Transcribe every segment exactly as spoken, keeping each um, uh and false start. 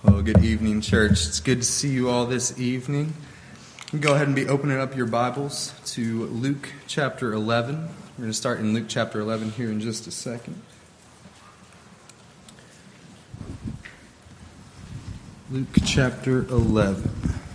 Well, good evening, church. It's good to see you all this evening. Go ahead and be opening up your Bibles to Luke chapter eleven. We're going to start in Luke chapter eleven here in just a second. Luke chapter eleven.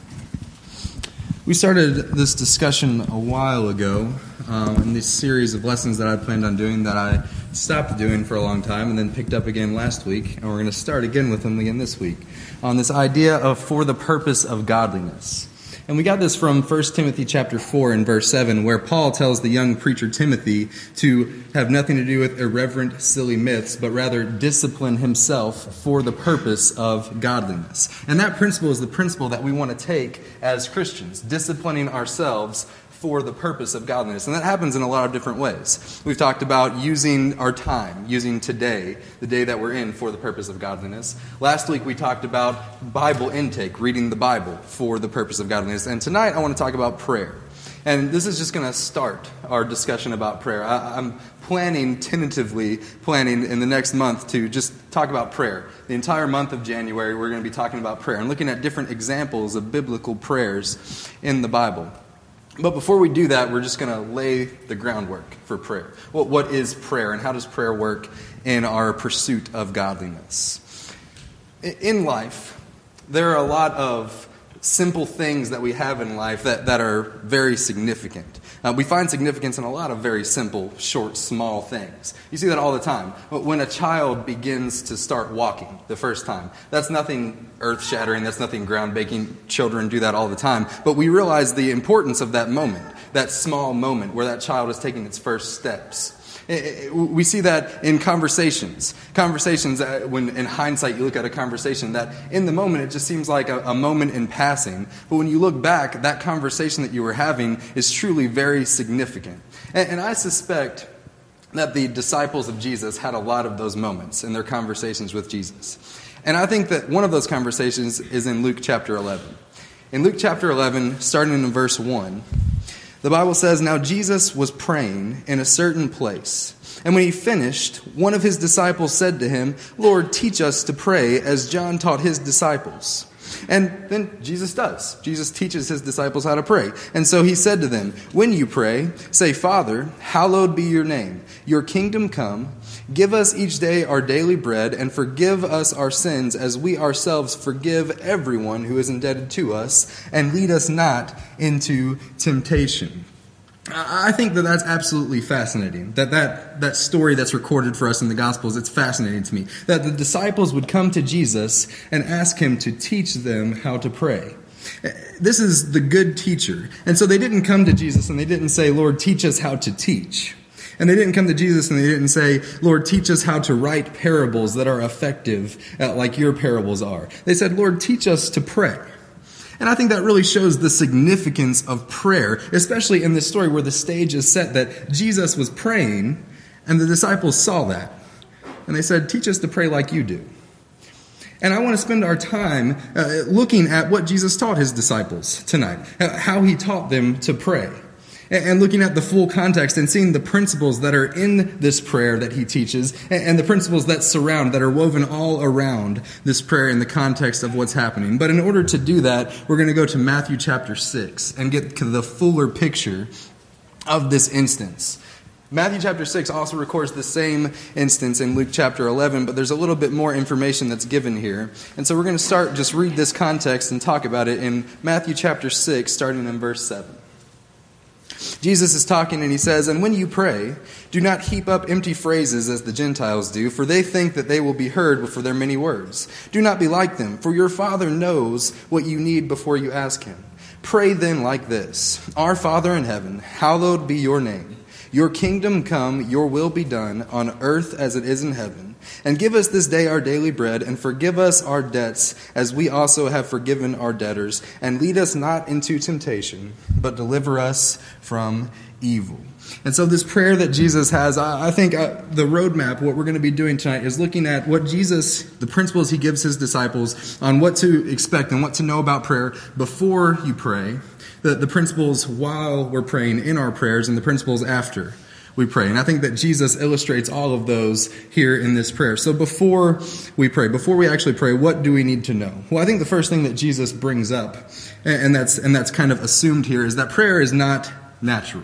We started this discussion a while ago um, in this series of lessons that I planned on doing that I stopped doing for a long time and then picked up again last week. And we're going to start again with them again this week on this idea of for the purpose of godliness. And we got this from First Timothy chapter four and verse seven, where Paul tells the young preacher Timothy to have nothing to do with irreverent, silly myths, but rather discipline himself for the purpose of godliness. And that principle is the principle that we want to take as Christians, disciplining ourselves for the purpose of godliness. And that happens in a lot of different ways. We've talked about using our time, using today, the day that we're in, for the purpose of godliness. Last week we talked about Bible intake, reading the Bible for the purpose of godliness. And tonight I want to talk about prayer. And this is just going to start our discussion about prayer. I, I'm planning, tentatively planning in the next month to just talk about prayer. The entire month of January we're going to be talking about prayer and looking at different examples of biblical prayers in the Bible. But before we do that, we're just going to lay the groundwork for prayer. Well, what is prayer, and how does prayer work in our pursuit of godliness? In life, there are a lot of simple things that we have in life that, that are very significant. Uh, we find significance in a lot of very simple, short, small things. You see that all the time. When a child begins to start walking the first time, that's nothing earth-shattering, that's nothing groundbreaking. Children do that all the time. But we realize the importance of that moment, that small moment where that child is taking its first steps. We see that in conversations. Conversations, when in hindsight you look at a conversation, that in the moment it just seems like a, a moment in passing. But when you look back, that conversation that you were having is truly very significant. And, and I suspect that the disciples of Jesus had a lot of those moments in their conversations with Jesus. And I think that one of those conversations is in Luke chapter eleven. In Luke chapter eleven, starting in verse one, the Bible says, "Now Jesus was praying in a certain place, and when he finished, one of his disciples said to him, 'Lord, teach us to pray as John taught his disciples.' And then Jesus does. Jesus teaches his disciples how to pray. And so he said to them, 'When you pray, say, Father, hallowed be your name. Your kingdom come. Give us each day our daily bread, and forgive us our sins as we ourselves forgive everyone who is indebted to us, and lead us not into temptation.'" I think that that's absolutely fascinating. That, that that story that's recorded for us in the Gospels, it's fascinating to me. That the disciples would come to Jesus and ask him to teach them how to pray. This is the good teacher. And so they didn't come to Jesus and they didn't say, "Lord, teach us how to teach." And they didn't come to Jesus and they didn't say, "Lord, teach us how to write parables that are effective uh, like your parables are." They said, "Lord, teach us to pray." And I think that really shows the significance of prayer, especially in this story where the stage is set that Jesus was praying and the disciples saw that. And they said, "Teach us to pray like you do." And I want to spend our time uh, looking at what Jesus taught his disciples tonight, how he taught them to pray. And looking at the full context and seeing the principles that are in this prayer that he teaches and the principles that surround, that are woven all around this prayer in the context of what's happening. But in order to do that, we're going to go to Matthew chapter six and get the fuller picture of this instance. Matthew chapter six also records the same instance in Luke chapter eleven, but there's a little bit more information that's given here. And so we're going to start, just read this context and talk about it in Matthew chapter six, starting in verse seven. Jesus is talking and he says, "And when you pray, do not heap up empty phrases as the Gentiles do, for they think that they will be heard for their many words. Do not be like them, for your Father knows what you need before you ask him. Pray then like this: Our Father in heaven, hallowed be your name. Your kingdom come, your will be done, on earth as it is in heaven. And give us this day our daily bread, and forgive us our debts, as we also have forgiven our debtors. And lead us not into temptation, but deliver us from evil." And so this prayer that Jesus has, I think uh, the roadmap, what we're going to be doing tonight, is looking at what Jesus, the principles he gives his disciples on what to expect and what to know about prayer before you pray, the, the principles while we're praying in our prayers, and the principles after. we pray. And I think that Jesus illustrates all of those here in this prayer. So before we pray, before we actually pray, what do we need to know? Well, I think the first thing that Jesus brings up, and that's and that's kind of assumed here, is that prayer is not natural.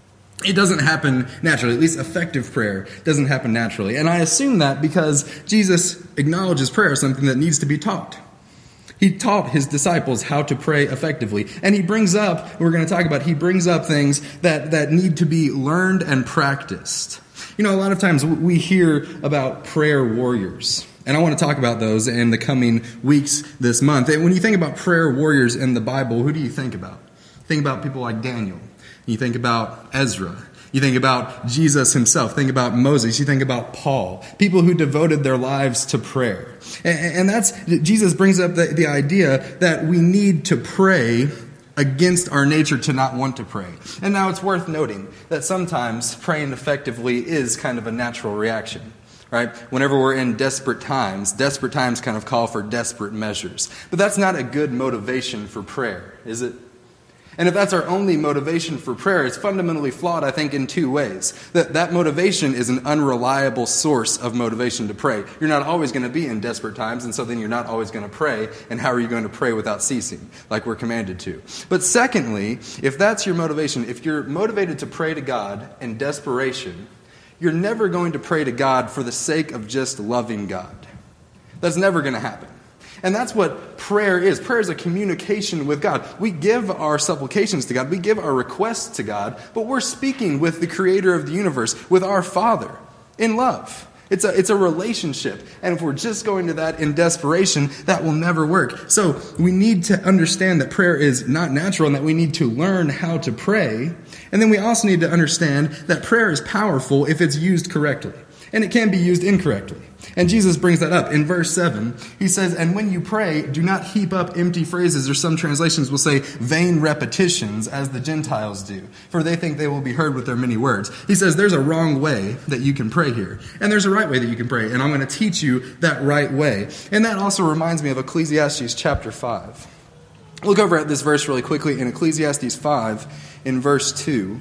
It doesn't happen naturally. At least effective prayer doesn't happen naturally. And I assume that because Jesus acknowledges prayer as something that needs to be taught. He taught his disciples how to pray effectively. And he brings up, we're going to talk about, he brings up things that, that need to be learned and practiced. You know, a lot of times we hear about prayer warriors. And I want to talk about those in the coming weeks this month. And when you think about prayer warriors in the Bible, who do you think about? Think about people like Daniel. You think about Ezra. You think about Jesus himself. Think about Moses. You think about Paul. People who devoted their lives to prayer. And, and that's, Jesus brings up the, the idea that we need to pray against our nature to not want to pray. And now it's worth noting that sometimes praying effectively is kind of a natural reaction. Right? Whenever we're in desperate times, desperate times kind of call for desperate measures. But that's not a good motivation for prayer, is it? And if that's our only motivation for prayer, it's fundamentally flawed, I think, in two ways. That that motivation is an unreliable source of motivation to pray. You're not always going to be in desperate times, and so then you're not always going to pray. And how are you going to pray without ceasing, like we're commanded to? But secondly, if that's your motivation, if you're motivated to pray to God in desperation, you're never going to pray to God for the sake of just loving God. That's never going to happen. And that's what prayer is. Prayer is a communication with God. We give our supplications to God. We give our requests to God. But we're speaking with the creator of the universe, with our Father, in love. It's a, it's a relationship. And if we're just going to that in desperation, that will never work. So we need to understand that prayer is not natural and that we need to learn how to pray. And then we also need to understand that prayer is powerful if it's used correctly. And it can be used incorrectly. And Jesus brings that up in verse seven. He says, and when you pray, do not heap up empty phrases, or some translations will say vain repetitions, as the Gentiles do, for they think they will be heard with their many words. He says there's a wrong way that you can pray here. And there's a right way that you can pray. And I'm going to teach you that right way. And that also reminds me of Ecclesiastes chapter five. Look over at this verse really quickly in Ecclesiastes five in verse two.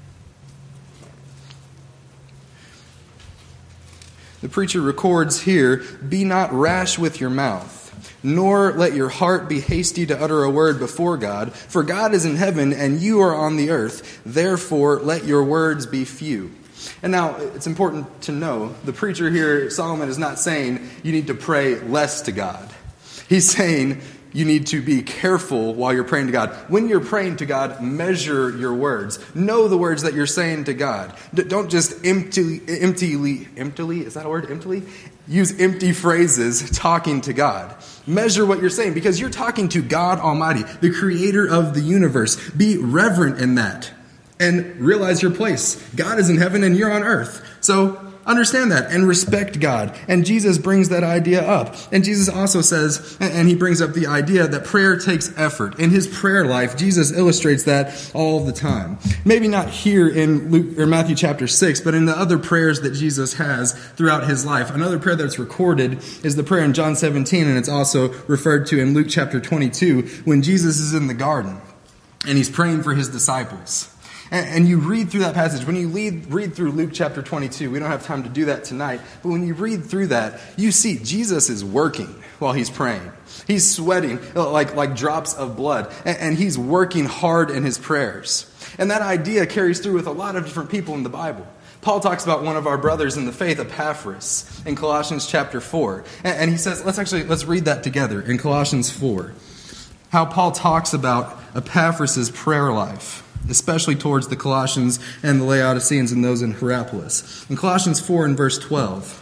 The preacher records here, be not rash with your mouth, nor let your heart be hasty to utter a word before God. For God is in heaven, and you are on the earth. Therefore, let your words be few. And now, it's important to know, the preacher here, Solomon, is not saying you need to pray less to God. He's saying you need to be careful while you're praying to God. When you're praying to God, measure your words. Know the words that you're saying to God. D- don't just emptily, emptily, emptily, is that a word, emptily? Use empty phrases talking to God. Measure what you're saying because you're talking to God Almighty, the creator of the universe. Be reverent in that and realize your place. God is in heaven and you're on earth. So understand that and respect God. And Jesus brings that idea up. And Jesus also says, and he brings up the idea that prayer takes effort. In his prayer life, Jesus illustrates that all the time. Maybe not here in Luke or Matthew chapter six, but in the other prayers that Jesus has throughout his life. Another prayer that's recorded is the prayer in John seventeen, and it's also referred to in Luke chapter twenty-two when Jesus is in the garden and he's praying for his disciples. And you read through that passage. When you read, read through Luke chapter twenty-two, we don't have time to do that tonight, but when you read through that, you see Jesus is working while he's praying. He's sweating like, like drops of blood, and he's working hard in his prayers. And that idea carries through with a lot of different people in the Bible. Paul talks about one of our brothers in the faith, Epaphras, in Colossians chapter four. And he says, let's actually, let's read that together in Colossians four. How Paul talks about Epaphras' prayer life, especially towards the Colossians and the Laodiceans and those in Hierapolis. In Colossians four and verse twelve,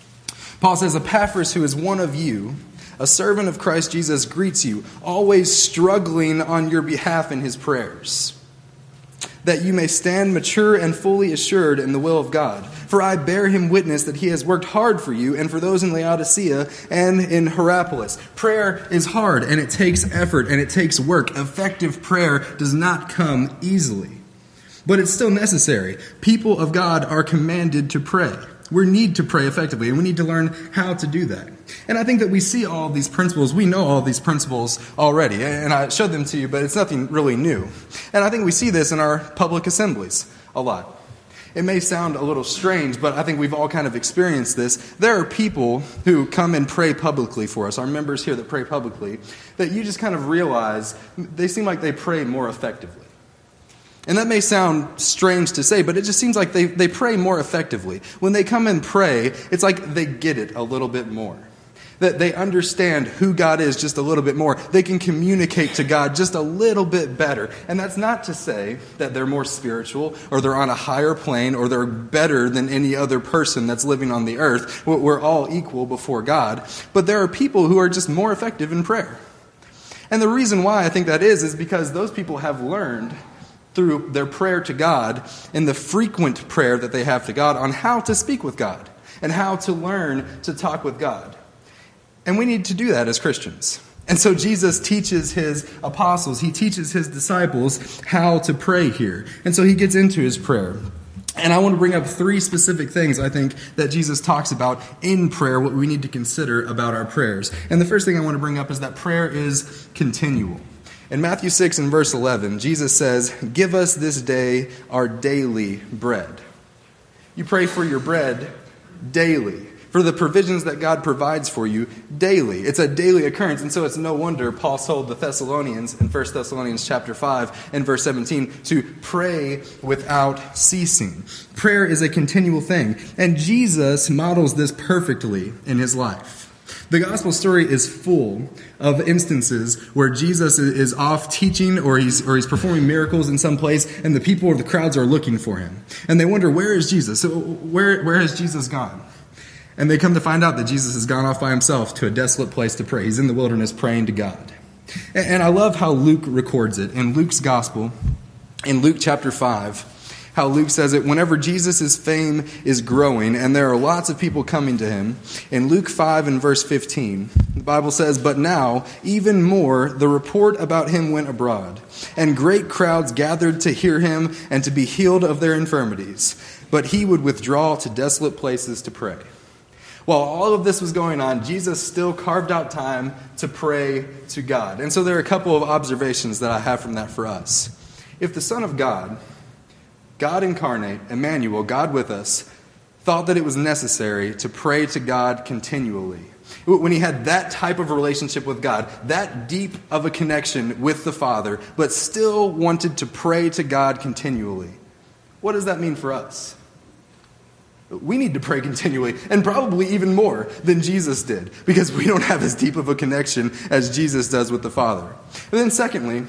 Paul says, Epaphras, who is one of you, a servant of Christ Jesus, greets you, always struggling on your behalf in his prayers, that you may stand mature and fully assured in the will of God. For I bear him witness that he has worked hard for you and for those in Laodicea and in Hierapolis. Prayer is hard and it takes effort and it takes work. Effective prayer does not come easily, but it's still necessary. People of God are commanded to pray. We need to pray effectively, and we need to learn how to do that. And I think that we see all of these principles. We know all of these principles already, and I showed them to you, but it's nothing really new. And I think we see this in our public assemblies a lot. It may sound a little strange, but I think we've all kind of experienced this. There are people who come and pray publicly for us, our members here that pray publicly, that you just kind of realize they seem like they pray more effectively. And that may sound strange to say, but it just seems like they, they pray more effectively. When they come and pray, it's like they get it a little bit more. That they understand who God is just a little bit more. They can communicate to God just a little bit better. And that's not to say that they're more spiritual or they're on a higher plane or they're better than any other person that's living on the earth. We're all equal before God. But there are people who are just more effective in prayer. And the reason why I think that is, is because those people have learned through their prayer to God and the frequent prayer that they have to God on how to speak with God and how to learn to talk with God. And we need to do that as Christians. And so Jesus teaches his apostles, he teaches his disciples how to pray here. And so he gets into his prayer. And I want to bring up three specific things I think that Jesus talks about in prayer, what we need to consider about our prayers. And the first thing I want to bring up is that prayer is continual. In Matthew six and verse eleven, Jesus says, "Give us this day our daily bread." You pray for your bread daily, for the provisions that God provides for you daily. It's a daily occurrence, and so it's no wonder Paul told the Thessalonians in First Thessalonians chapter five and verse seventeen to pray without ceasing. Prayer is a continual thing, and Jesus models this perfectly in his life. The gospel story is full of instances where Jesus is off teaching or he's or he's performing miracles in some place, and the people or the crowds are looking for him. And they wonder, where is Jesus? So where, where has Jesus gone? And they come to find out that Jesus has gone off by himself to a desolate place to pray. He's in the wilderness praying to God. And, and I love how Luke records it. In Luke's gospel, in Luke chapter five, how Luke says it, whenever Jesus' fame is growing and there are lots of people coming to him, in Luke five and verse fifteen, the Bible says, "But now, even more, the report about him went abroad, and great crowds gathered to hear him and to be healed of their infirmities. But he would withdraw to desolate places to pray." While all of this was going on, Jesus still carved out time to pray to God. And so there are a couple of observations that I have from that for us. If the Son of God, God incarnate, Emmanuel, God with us, thought that it was necessary to pray to God continually, when he had that type of relationship with God, that deep of a connection with the Father, but still wanted to pray to God continually, what does that mean for us? We need to pray continually, and probably even more than Jesus did, because we don't have as deep of a connection as Jesus does with the Father. And then secondly,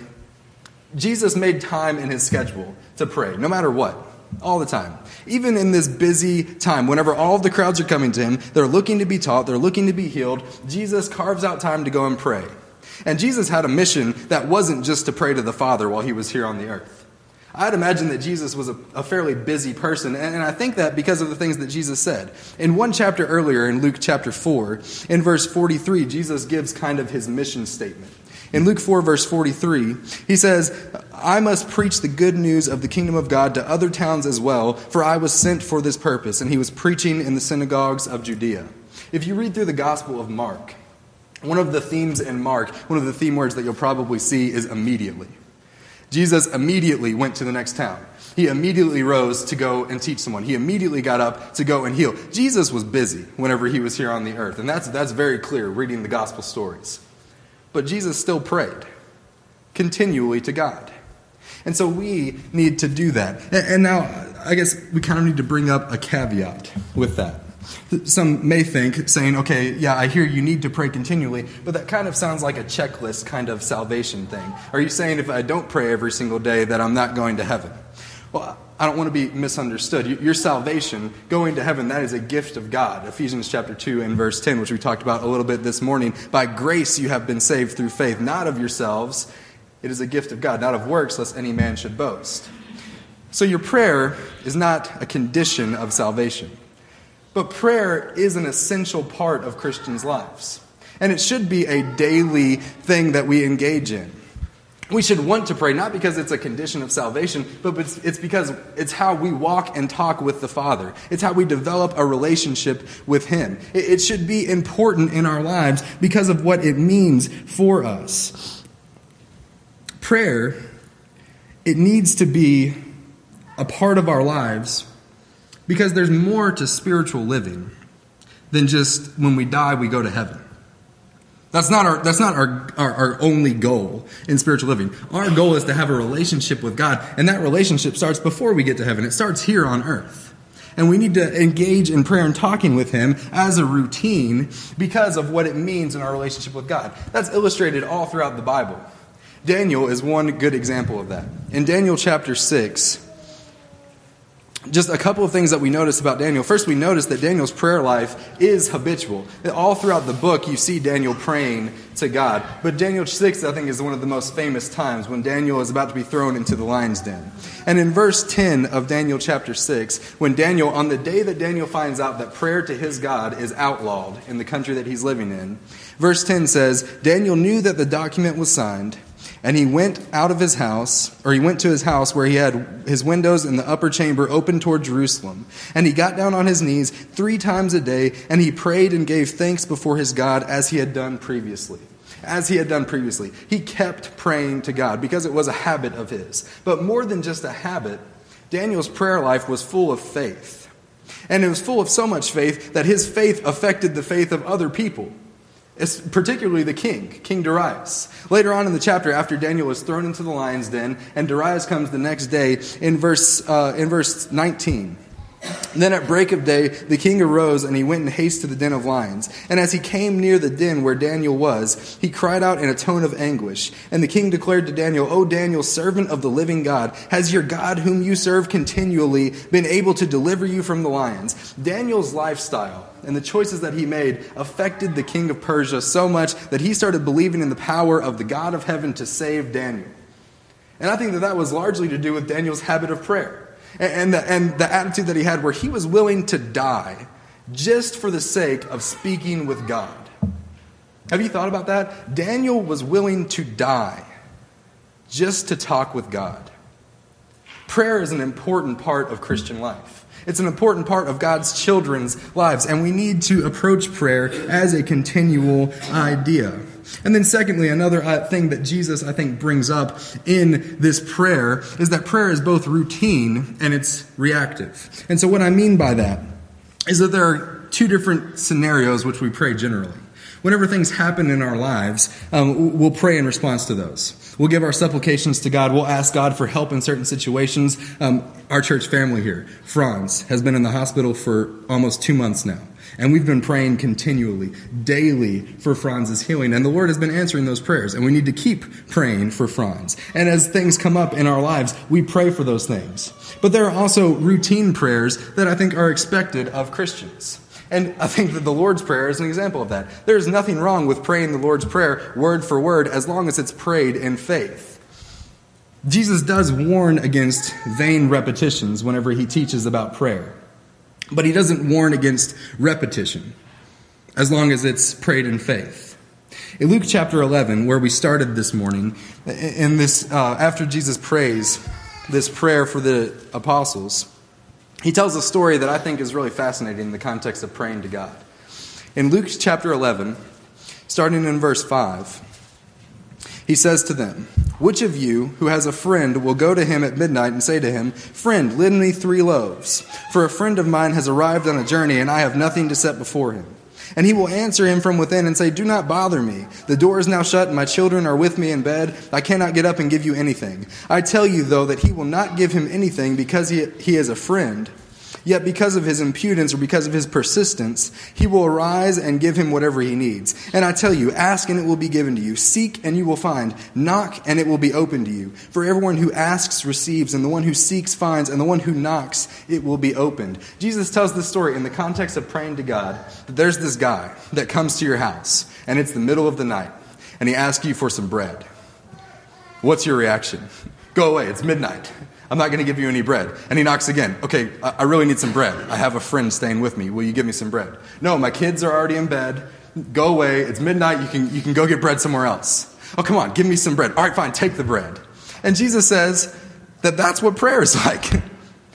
Jesus made time in his schedule to pray, no matter what, all the time. Even in this busy time, whenever all of the crowds are coming to him, they're looking to be taught, they're looking to be healed, Jesus carves out time to go and pray. And Jesus had a mission that wasn't just to pray to the Father while he was here on the earth. I'd imagine that Jesus was a, a fairly busy person, and, and I think that because of the things that Jesus said. In one chapter earlier, in Luke chapter four, in verse forty-three, Jesus gives kind of his mission statement. In Luke four, verse forty-three, he says, "I must preach the good news of the kingdom of God to other towns as well, for I was sent for this purpose." And he was preaching in the synagogues of Judea. If you read through the Gospel of Mark, one of the themes in Mark, one of the theme words that you'll probably see is immediately. Jesus immediately went to the next town. He immediately rose to go and teach someone. He immediately got up to go and heal. Jesus was busy whenever he was here on the earth, and that's that's very clear reading the gospel stories. But Jesus still prayed continually to God. And so we need to do that. And now, I guess we kind of need to bring up a caveat with that. Some may think, saying, okay, yeah, I hear you need to pray continually, but that kind of sounds like a checklist kind of salvation thing. Are you saying if I don't pray every single day that I'm not going to heaven? Well, I don't want to be misunderstood. Your salvation, going to heaven, that is a gift of God. Ephesians chapter two and verse ten, which we talked about a little bit this morning. By grace you have been saved through faith, not of yourselves. It is a gift of God, not of works, lest any man should boast. So your prayer is not a condition of salvation. But prayer is an essential part of Christians' lives. And it should be a daily thing that we engage in. We should want to pray, not because it's a condition of salvation, but it's because it's how we walk and talk with the Father. It's how we develop a relationship with Him. It should be important in our lives because of what it means for us. Prayer, it needs to be a part of our lives Because there's more to spiritual living than just when we die, we go to heaven. That's not our that's not our, our, our only goal in spiritual living. Our goal is to have a relationship with God, and that relationship starts before we get to heaven. It starts here on earth. And we need to engage in prayer and talking with him as a routine because of what it means in our relationship with God. That's illustrated all throughout the Bible. Daniel is one good example of that. In Daniel chapter six, just a couple of things that we notice about Daniel. First, we notice that Daniel's prayer life is habitual. All throughout the book, you see Daniel praying to God. But Daniel six, I think, is one of the most famous times when Daniel is about to be thrown into the lion's den. And in verse ten of Daniel chapter six, when Daniel, on the day that Daniel finds out that prayer to his God is outlawed in the country that he's living in, verse ten says, Daniel knew that the document was signed, and he went out of his house, or he went to his house where he had his windows in the upper chamber open toward Jerusalem. And he got down on his knees three times a day, and he prayed and gave thanks before his God as he had done previously. As he had done previously. He kept praying to God because it was a habit of his. But more than just a habit, Daniel's prayer life was full of faith. And it was full of so much faith that his faith affected the faith of other people. It's particularly the king, King Darius. Later on in the chapter, after Daniel was thrown into the lion's den, and Darius comes the next day in verse uh, in verse nineteen. Then at break of day, the king arose, and he went in haste to the den of lions. And as he came near the den where Daniel was, he cried out in a tone of anguish. And the king declared to Daniel, O Daniel, servant of the living God, has your God whom you serve continually been able to deliver you from the lions? Daniel's lifestyle and the choices that he made affected the king of Persia so much that he started believing in the power of the God of heaven to save Daniel. And I think that that was largely to do with Daniel's habit of prayer. And the, and the attitude that he had where he was willing to die just for the sake of speaking with God. Have you thought about that? Daniel was willing to die just to talk with God. Prayer is an important part of Christian life. It's an important part of God's children's lives, and we need to approach prayer as a continual idea. And then secondly, another thing that Jesus, I think, brings up in this prayer is that prayer is both routine and it's reactive. And so what I mean by that is that there are two different scenarios which we pray generally. Whenever things happen in our lives, um, we'll pray in response to those. We'll give our supplications to God. We'll ask God for help in certain situations. Um, our church family here, Franz, has been in the hospital for almost two months now. And we've been praying continually, daily, for Franz's healing. And the Lord has been answering those prayers. And we need to keep praying for Franz. And as things come up in our lives, we pray for those things. But there are also routine prayers that I think are expected of Christians. And I think that the Lord's Prayer is an example of that. There is nothing wrong with praying the Lord's Prayer word for word as long as it's prayed in faith. Jesus does warn against vain repetitions whenever he teaches about prayer. But he doesn't warn against repetition as long as it's prayed in faith. In Luke chapter eleven, where we started this morning, in this uh, after Jesus prays this prayer for the apostles, he tells a story that I think is really fascinating in the context of praying to God. In Luke chapter eleven, starting in verse five, he says to them, "Which of you who has a friend will go to him at midnight and say to him, 'Friend, lend me three loaves, for a friend of mine has arrived on a journey and I have nothing to set before him?' And he will answer him from within and say, 'Do not bother me. The door is now shut and my children are with me in bed. I cannot get up and give you anything.' I tell you, though, that he will not give him anything because he, he is a friend. Yet because of his impudence or because of his persistence, he will arise and give him whatever he needs. And I tell you, ask and it will be given to you. Seek and you will find. Knock and it will be opened to you. For everyone who asks receives, and the one who seeks finds, and the one who knocks it will be opened." Jesus tells this story in the context of praying to God that there's this guy that comes to your house, and it's the middle of the night, and he asks you for some bread. What's your reaction? Go away, it's midnight. I'm not going to give you any bread. And he knocks again. "Okay, I really need some bread. I have a friend staying with me. Will you give me some bread?" "No, my kids are already in bed. Go away. It's midnight. You can, you can go get bread somewhere else." "Oh, come on, give me some bread." "All right, fine, take the bread." And Jesus says that that's what prayer is like.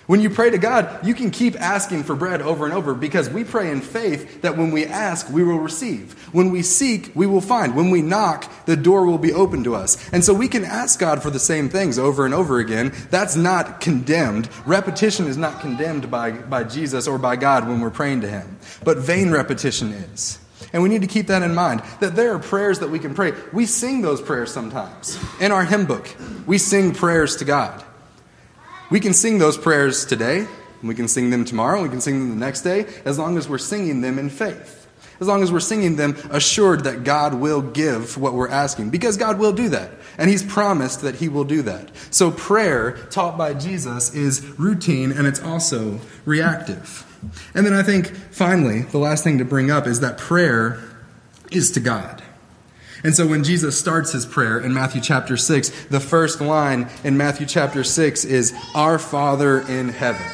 When you pray to God, you can keep asking for bread over and over because we pray in faith that when we ask, we will receive. When we seek, we will find. When we knock, the door will be open to us. And so we can ask God for the same things over and over again. That's not condemned. Repetition is not condemned by, by Jesus or by God when we're praying to him. But vain repetition is. And we need to keep that in mind, that there are prayers that we can pray. We sing those prayers sometimes. In our hymn book, we sing prayers to God. We can sing those prayers today, and we can sing them tomorrow, and we can sing them the next day, as long as we're singing them in faith. As long as we're singing them assured that God will give what we're asking, because God will do that, and he's promised that he will do that. So prayer, taught by Jesus, is routine, and it's also reactive. And then I think, finally, the last thing to bring up is that prayer is to God. And so when Jesus starts his prayer in Matthew chapter six, the first line in Matthew chapter six is, "Our Father in heaven."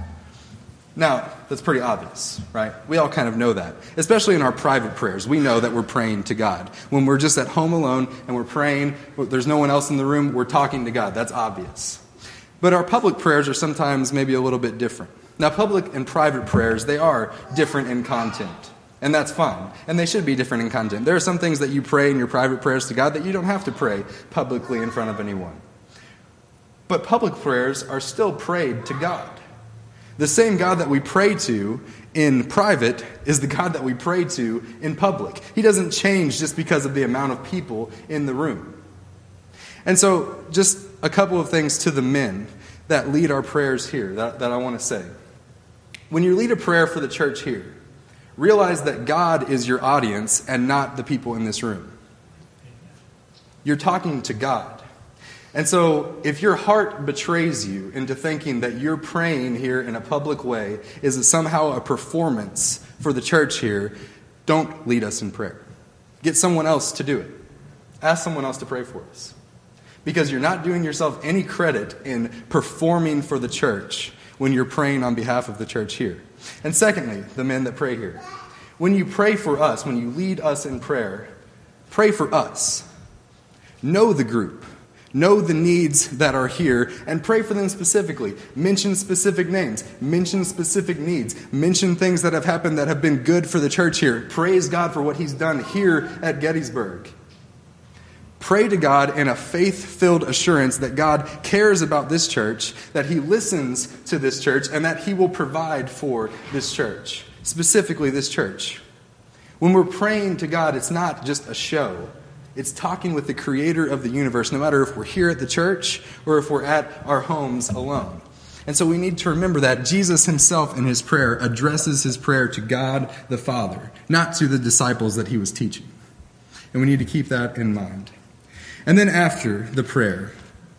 Now, that's pretty obvious, right? We all kind of know that. Especially in our private prayers, we know that we're praying to God. When we're just at home alone and we're praying, there's no one else in the room, we're talking to God. That's obvious. But our public prayers are sometimes maybe a little bit different. Now, public and private prayers, they are different in content. And that's fine. And they should be different in content. There are some things that you pray in your private prayers to God that you don't have to pray publicly in front of anyone. But public prayers are still prayed to God. The same God that we pray to in private is the God that we pray to in public. He doesn't change just because of the amount of people in the room. And so just a couple of things to the men that lead our prayers here that, that I want to say. When you lead a prayer for the church here, realize that God is your audience and not the people in this room. You're talking to God. And so if your heart betrays you into thinking that you're praying here in a public way is somehow a performance for the church here, don't lead us in prayer. Get someone else to do it. Ask someone else to pray for us. Because you're not doing yourself any credit in performing for the church when you're praying on behalf of the church here. And secondly, the men that pray here. When you pray for us, when you lead us in prayer, pray for us. Know the group. Know the needs that are here and pray for them specifically. Mention specific names. Mention specific needs. Mention things that have happened that have been good for the church here. Praise God for what he's done here at Gettysburg. Pray to God in a faith-filled assurance that God cares about this church, that he listens to this church, and that he will provide for this church, specifically this church. When we're praying to God, it's not just a show. It's talking with the creator of the universe, no matter if we're here at the church or if we're at our homes alone. And so we need to remember that Jesus himself in his prayer addresses his prayer to God the Father, not to the disciples that he was teaching. And we need to keep that in mind. And then after the prayer,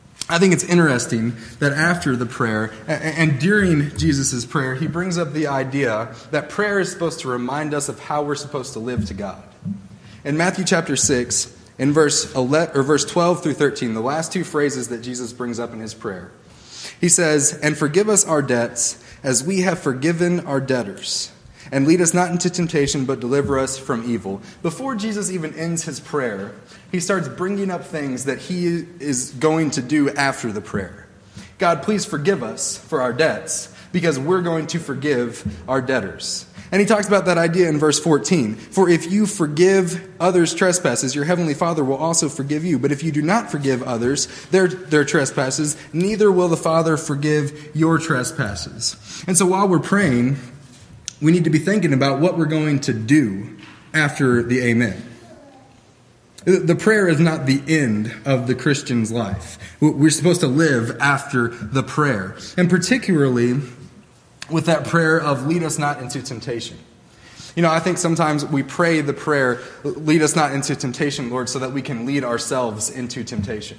I think it's interesting that after the prayer and during Jesus' prayer, he brings up the idea that prayer is supposed to remind us of how we're supposed to live to God. In Matthew chapter six, in verse eleven, or verse twelve through thirteen, the last two phrases that Jesus brings up in his prayer, he says, "And forgive us our debts as we have forgiven our debtors. And lead us not into temptation, but deliver us from evil." Before Jesus even ends his prayer, he starts bringing up things that he is going to do after the prayer. God, please forgive us for our debts, because we're going to forgive our debtors. And he talks about that idea in verse fourteen. "For if you forgive others' trespasses, your heavenly Father will also forgive you. But if you do not forgive others their, their trespasses, neither will the Father forgive your trespasses." And so while we're praying, we need to be thinking about what we're going to do after the amen. The prayer is not the end of the Christian's life. We're supposed to live after the prayer. And particularly with that prayer of lead us not into temptation. You know, I think sometimes we pray the prayer, lead us not into temptation, Lord, so that we can lead ourselves into temptation.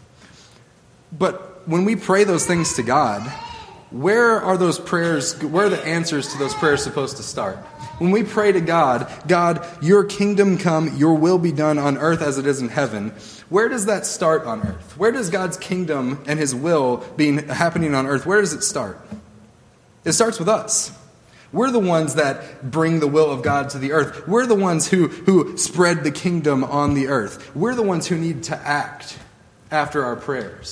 But when we pray those things to God, where are those prayers, where are the answers to those prayers supposed to start? When we pray to God, God, your kingdom come, your will be done on earth as it is in heaven, where does that start on earth? Where does God's kingdom and his will being happening on earth, where does it start? It starts with us. We're the ones that bring the will of God to the earth. We're the ones who, who spread the kingdom on the earth. We're the ones who need to act after our prayers.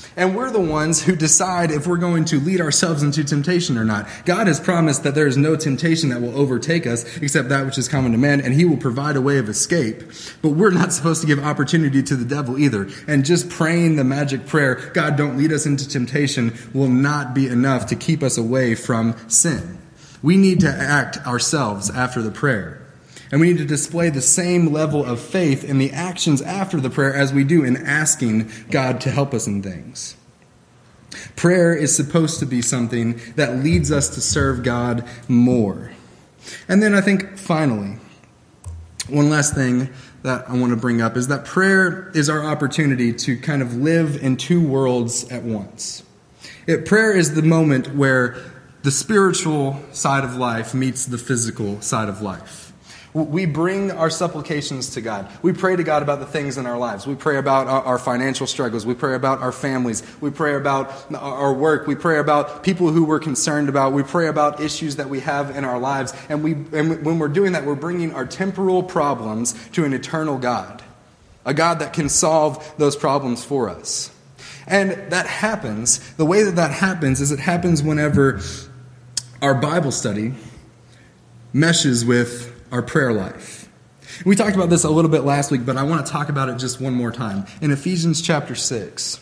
And we're the ones who decide if we're going to lead ourselves into temptation or not. God has promised that there is no temptation that will overtake us except that which is common to man, and he will provide a way of escape. But we're not supposed to give opportunity to the devil either. And just praying the magic prayer, God, don't lead us into temptation, will not be enough to keep us away from sin. We need to act ourselves after the prayer. And we need to display the same level of faith in the actions after the prayer as we do in asking God to help us in things. Prayer is supposed to be something that leads us to serve God more. And then I think finally, one last thing that I want to bring up is that prayer is our opportunity to kind of live in two worlds at once. It, prayer is the moment where the spiritual side of life meets the physical side of life. We bring our supplications to God. We pray to God about the things in our lives. We pray about our, our financial struggles. We pray about our families. We pray about our work. We pray about people who we're concerned about. We pray about issues that we have in our lives. And, we, and when we're doing that, we're bringing our temporal problems to an eternal God, a God that can solve those problems for us. And that happens, the way that that happens is it happens whenever our Bible study meshes with our prayer life. We talked about this a little bit last week, but I want to talk about it just one more time. In Ephesians chapter six.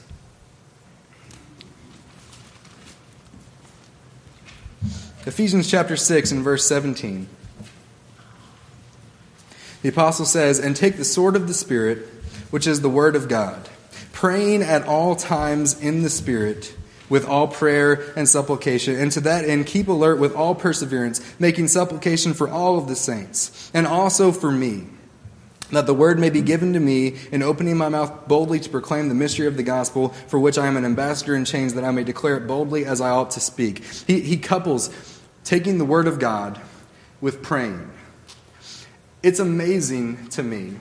Ephesians chapter six and verse seventeen. The apostle says, "And take the sword of the Spirit, which is the word of God, praying at all times in the Spirit, with all prayer and supplication. And to that end, keep alert with all perseverance, making supplication for all of the saints, and also for me, that the word may be given to me in opening my mouth boldly to proclaim the mystery of the gospel, for which I am an ambassador in chains, that I may declare it boldly as I ought to speak." He, he couples taking the word of God with praying. It's amazing to me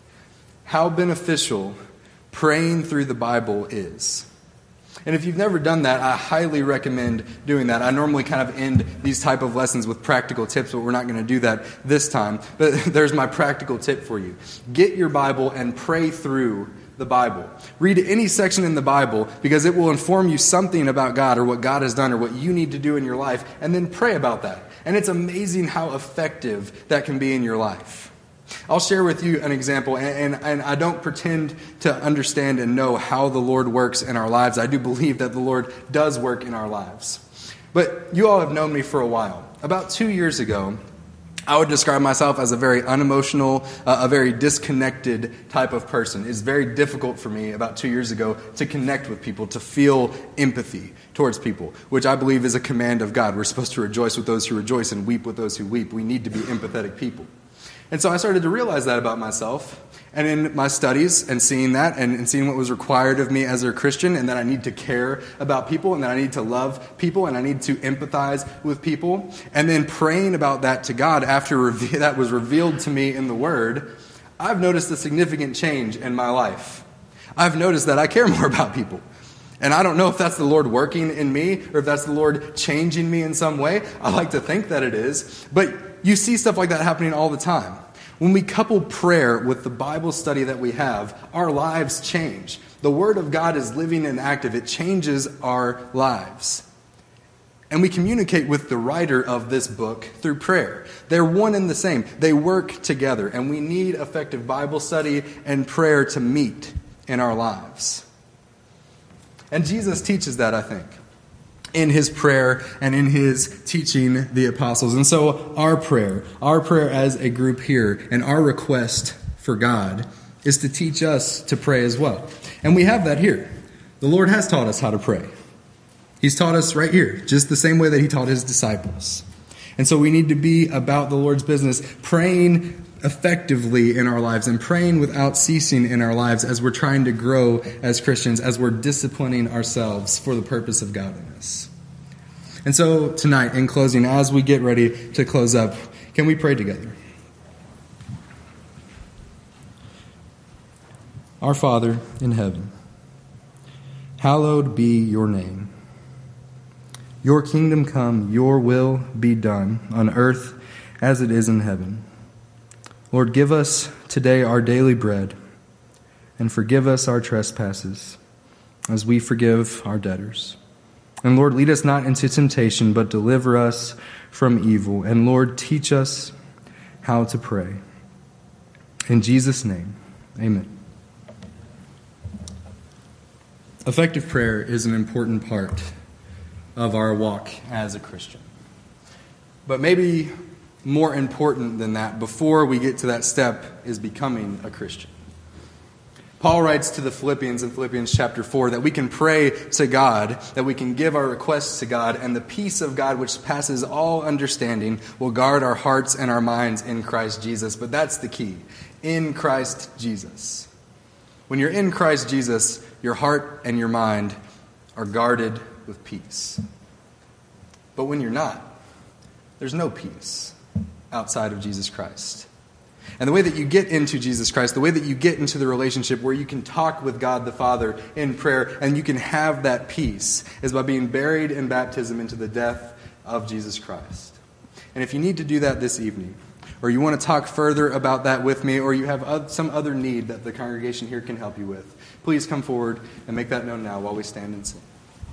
how beneficial praying through the Bible is. And if you've never done that, I highly recommend doing that. I normally kind of end these type of lessons with practical tips, but we're not going to do that this time. But there's my practical tip for you. Get your Bible and pray through the Bible. Read any section in the Bible because it will inform you something about God or what God has done or what you need to do in your life, and then pray about that. And it's amazing how effective that can be in your life. I'll share with you an example, and, and, and I don't pretend to understand and know how the Lord works in our lives. I do believe that the Lord does work in our lives. But you all have known me for a while. About two years ago, I would describe myself as a very unemotional, uh, a very disconnected type of person. It's very difficult for me about two years ago to connect with people, to feel empathy towards people, which I believe is a command of God. We're supposed to rejoice with those who rejoice and weep with those who weep. We need to be empathetic people. And so I started to realize that about myself. And in my studies and seeing that and, and seeing what was required of me as a Christian, and that I need to care about people and that I need to love people and I need to empathize with people. And then praying about that to God after reve- that was revealed to me in the Word, I've noticed a significant change in my life. I've noticed that I care more about people. And I don't know if that's the Lord working in me or if that's the Lord changing me in some way. I like to think that it is. But you see stuff like that happening all the time. When we couple prayer with the Bible study that we have, our lives change. The Word of God is living and active. It changes our lives. And we communicate with the writer of this book through prayer. They're one and the same. They work together. And we need effective Bible study and prayer to meet in our lives. And Jesus teaches that, I think, in his prayer and in his teaching the apostles. And so our prayer, our prayer as a group here, and our request for God is to teach us to pray as well. And we have that here. The Lord has taught us how to pray. He's taught us right here, just the same way that he taught his disciples. And so we need to be about the Lord's business, praying effectively in our lives and praying without ceasing in our lives as we're trying to grow as Christians, as we're disciplining ourselves for the purpose of godliness. And so tonight, in closing, as we get ready to close up, can we pray together? Our Father in heaven, hallowed be your name. Your kingdom come, your will be done on earth as it is in heaven. Lord, give us today our daily bread, and forgive us our trespasses, as we forgive our debtors. And Lord, lead us not into temptation, but deliver us from evil. And Lord, teach us how to pray. In Jesus' name, amen. Effective prayer is an important part of our walk as a Christian. But maybe more important than that, before we get to that step, is becoming a Christian. Paul writes to the Philippians in Philippians chapter four that we can pray to God, that we can give our requests to God, and the peace of God which passes all understanding will guard our hearts and our minds in Christ Jesus. But that's the key, in Christ Jesus. When you're in Christ Jesus, your heart and your mind are guarded with peace. But when you're not, there's no peace outside of Jesus Christ. And the way that you get into Jesus Christ, the way that you get into the relationship where you can talk with God the Father in prayer and you can have that peace, is by being buried in baptism into the death of Jesus Christ. And if you need to do that this evening, or you want to talk further about that with me, or you have some other need that the congregation here can help you with, please come forward and make that known now while we stand and sing.